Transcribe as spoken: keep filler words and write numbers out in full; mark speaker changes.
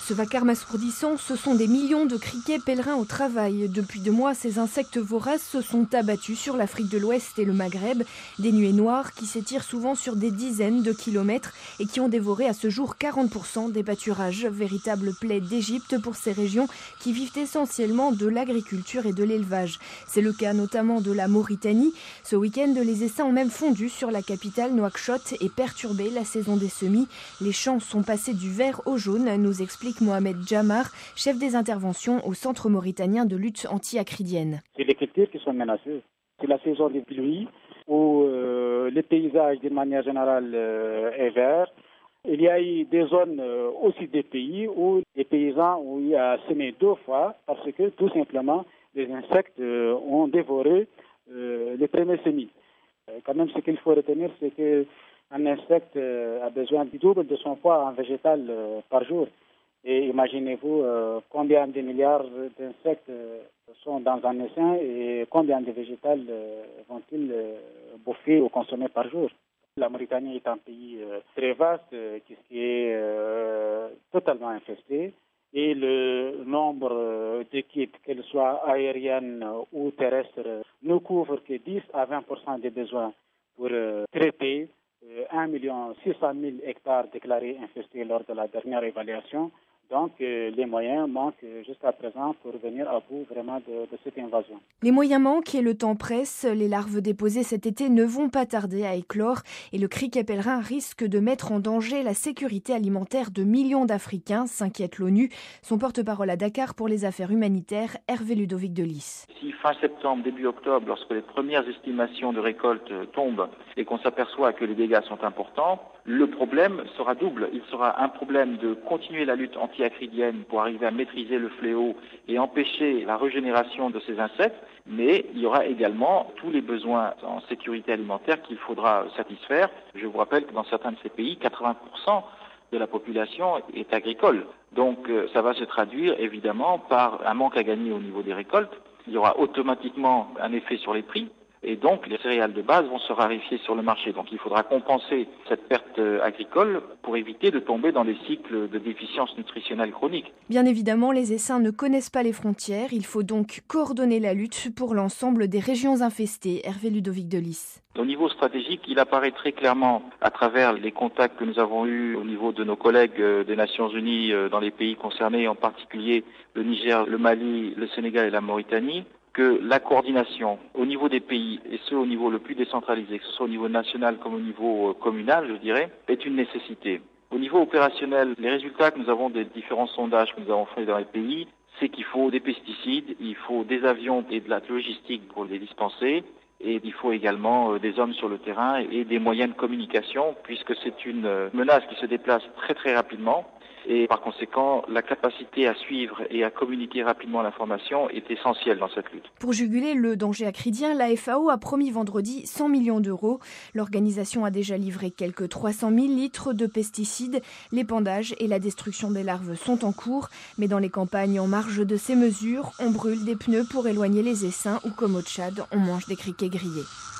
Speaker 1: Ce vacarme assourdissant, ce sont des millions de criquets pèlerins au travail. Depuis deux mois, ces insectes voraces se sont abattus sur l'Afrique de l'Ouest et le Maghreb. Des nuées noires qui s'étirent souvent sur des dizaines de kilomètres et qui ont dévoré à ce jour quarante pour cent des pâturages. Véritable plaie d'Égypte pour ces régions qui vivent essentiellement de l'agriculture et de l'élevage. C'est le cas notamment de la Mauritanie. Ce week-end, les essaims ont même fondu sur la capitale Nouakchott et perturbé la saison des semis. Les champs sont passés du vert au jaune, nous explique Mohamed Djamar, chef des interventions au Centre mauritanien de lutte anti-acridienne.
Speaker 2: C'est les cultures qui sont menacées. C'est la saison des pluies où euh, le paysage d'une manière générale euh, est vert. Il y a eu des zones euh, aussi des pays où les paysans ont eu à semer deux fois parce que tout simplement les insectes euh, ont dévoré euh, les premiers semis. Euh, quand même ce qu'il faut retenir, c'est qu'un insecte euh, a besoin du double de son poids en végétal euh, par jour. Et imaginez-vous euh, combien de milliards d'insectes euh, sont dans un essaim et combien de végétales euh, vont-ils euh, bouffer ou consommer par jour. La Mauritanie est un pays euh, très vaste euh, qui est euh, totalement infesté et le nombre euh, d'équipes, qu'elles soient aériennes ou terrestres, ne couvre que dix à vingt pour cent des besoins pour euh, traiter euh, un million six cent mille hectares déclarés infestés lors de la dernière évaluation. Donc, euh, les moyens manquent jusqu'à présent pour venir à bout vraiment de, de cette invasion.
Speaker 1: Les moyens manquent et le temps presse. Les larves déposées cet été ne vont pas tarder à éclore et le criquet pèlerin risque de mettre en danger la sécurité alimentaire de millions d'Africains, s'inquiète l'ONU. Son porte-parole à Dakar pour les affaires humanitaires, Hervé Ludovic de Lys.
Speaker 3: Si fin septembre, début octobre, lorsque les premières estimations de récolte tombent et qu'on s'aperçoit que les dégâts sont importants, le problème sera double. Il sera un problème de continuer la lutte anti-acridienne pour arriver à maîtriser le fléau et empêcher la régénération de ces insectes, mais il y aura également tous les besoins en sécurité alimentaire qu'il faudra satisfaire. Je vous rappelle que dans certains de ces pays, quatre-vingts pour cent de la population est agricole. Donc ça va se traduire évidemment par un manque à gagner au niveau des récoltes. Il y aura automatiquement un effet sur les prix. Et donc, les céréales de base vont se raréfier sur le marché. Donc, il faudra compenser cette perte agricole pour éviter de tomber dans des cycles de déficience nutritionnelle chronique.
Speaker 1: Bien évidemment, les essaims ne connaissent pas les frontières. Il faut donc coordonner la lutte pour l'ensemble des régions infestées. Hervé Ludovic de Lys.
Speaker 3: Au niveau stratégique, il apparaît très clairement à travers les contacts que nous avons eus au niveau de nos collègues des Nations Unies dans les pays concernés, en particulier le Niger, le Mali, le Sénégal et la Mauritanie, que la coordination au niveau des pays, et ce au niveau le plus décentralisé, que ce soit au niveau national comme au niveau communal, je dirais, est une nécessité. Au niveau opérationnel, les résultats que nous avons des différents sondages que nous avons faits dans les pays, c'est qu'il faut des pesticides, il faut des avions et de la logistique pour les dispenser, et il faut également des hommes sur le terrain et des moyens de communication, puisque c'est une menace qui se déplace très très rapidement. Et par conséquent, la capacité à suivre et à communiquer rapidement l'information est essentielle dans cette lutte.
Speaker 1: Pour juguler le danger acridien, la F A O a promis vendredi cent millions d'euros. L'organisation a déjà livré quelques trois cent mille litres de pesticides. L'épandage et la destruction des larves sont en cours. Mais dans les campagnes en marge de ces mesures, on brûle des pneus pour éloigner les essaims ou comme au Tchad, on mange des criquets grillés.